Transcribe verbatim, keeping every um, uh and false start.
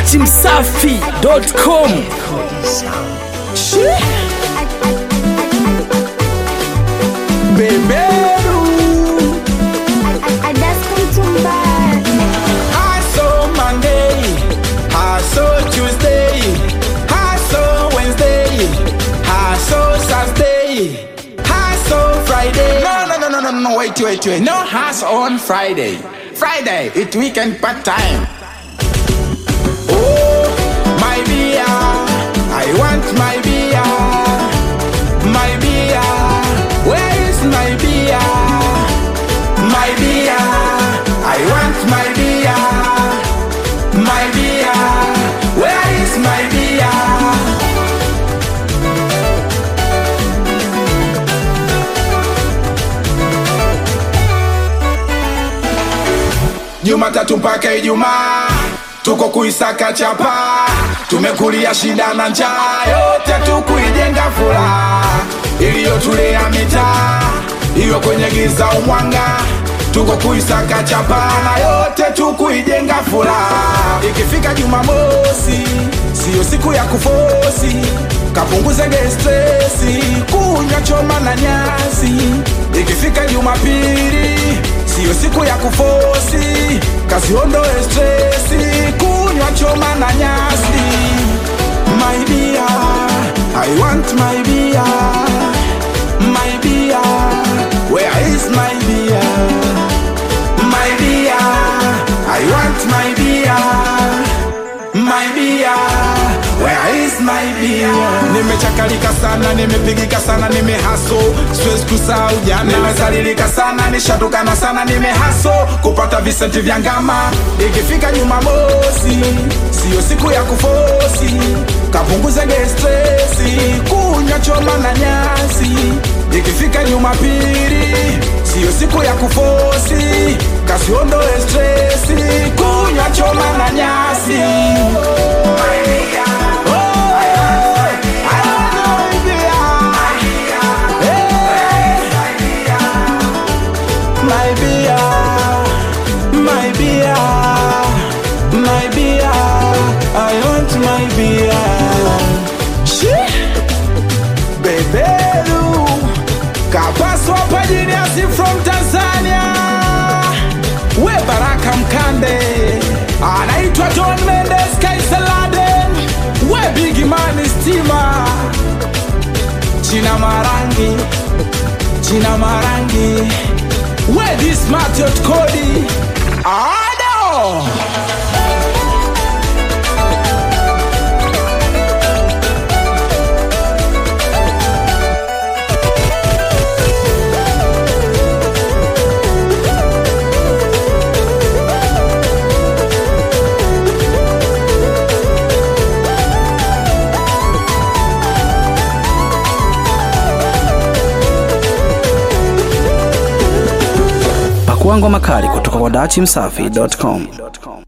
dati msafi dot com. Beberu Hustle Monday, hustle Tuesday, hustle Wednesday, hustle Saturday, hustle Friday. No, no, no, no, no, no, wait, wait, wait. No hustle on Friday. Friday, it's weekend part time. Oh, my beer, I want my beer, my beer. Where is my beer? My beer, I want my beer, my beer. Where is my beer? Jumatatu mpaka Ijumaa tuko kuisaka chapa, tumekulia shida na njaa, yote tukuijenga furaha iliyotulea mitaa, hiyo kwenye giza umwanga, tuko kuisaka chapa na yote tukuijenga furaha. Ikifika Jumamosi sio siku ya kufosi, kapunguze stresi, kunywa choma na nyasi. Ikifika Jumapili sio siku ya kufosi, kasi ondoe stresi, kunywa choma na nyasi. My beer, I want my beer, my beer. Where is my beer? My beer, I want my beer, my beer. Where is my beer? Nimechakalika sana, nimepigika sana, nimehaso, siwezi kusahau jana. Nimezalilika sana, nishatukana sana, nimehaso kupata visenti vya ngama. Ikifika Jumamosi sio siku ya kufosi, kapunguze stresi, kunywa choma na nyasi. Ikifika Jumapili sio siku ya kufosi, kasi ondoe stresi, kunywa choma na nyasi. My beer, my beer, my beer, I want my beer. Shit, Beberu, Kapaso Pajiniasi from Tanzania. We Baraka Mkande, anaitwa John Mendes Kaisaladen. We Biggie Man Stima, China Marangi, China Marangi. Where this Matthew Cody? I know. Pakua ngoma kali kutoka kwa dati msafi dot com.